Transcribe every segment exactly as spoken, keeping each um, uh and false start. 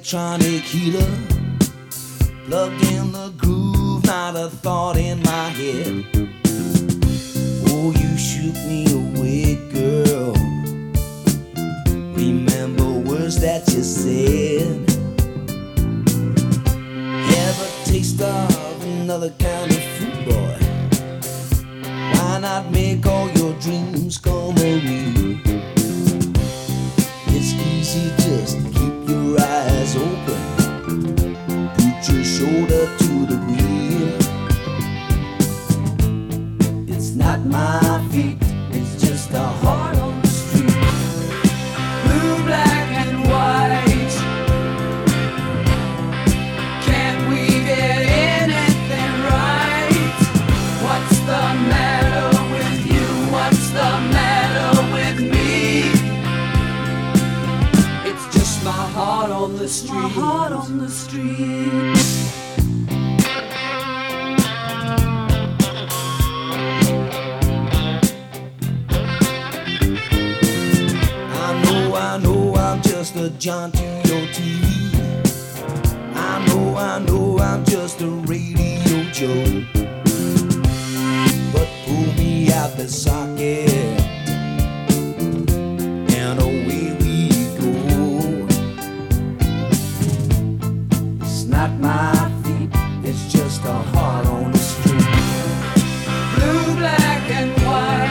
electronic heater, plugged in the groove, not a thought in my head. Oh, you shoot me away, girl. Remember words that you said. Have a taste of another kind of fruit, boy. Why not make all your dreams come true? It's easy, just keep your eyes open. Put your shoulder to the wheel. It's not my feet, it's just a heart on the street. Blue, black and white. Can't we get anything right? What's the matter with you? What's the matter with me? It's just my heart on the street. My heart on the street. I know I'm just a John to your T V. I know, I know I'm just a radio Joe. But pull me out the socket and away we go. It's not my feet, it's just a heart on the street. Blue, black and white.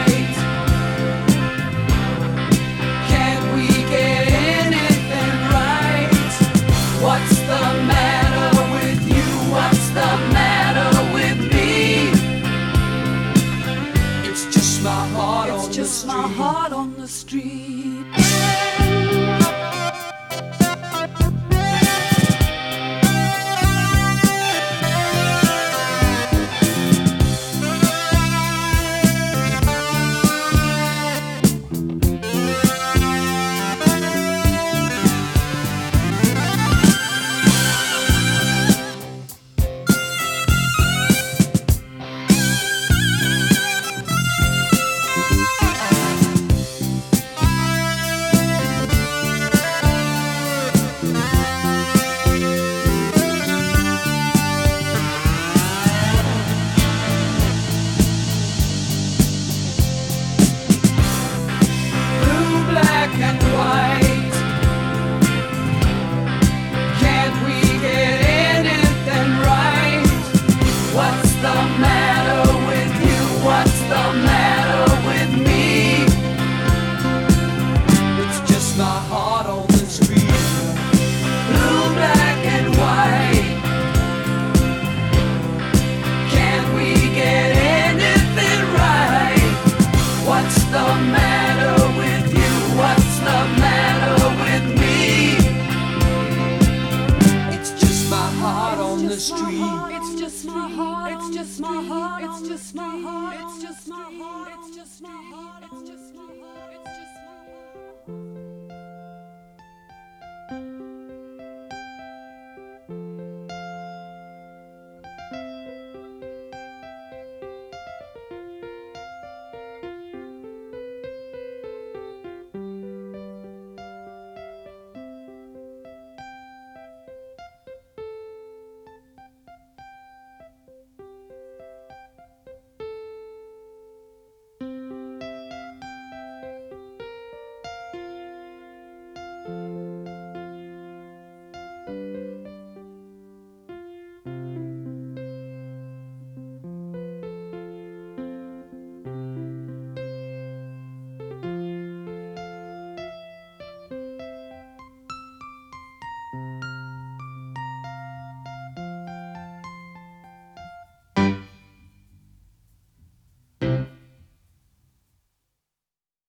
What's the matter with you? What's the matter with me? It's just my heart on the street. It's just my heart on the street. It's just my heart, it's just my heart, it's just my heart, it's just my heart, it's just my heart, it's just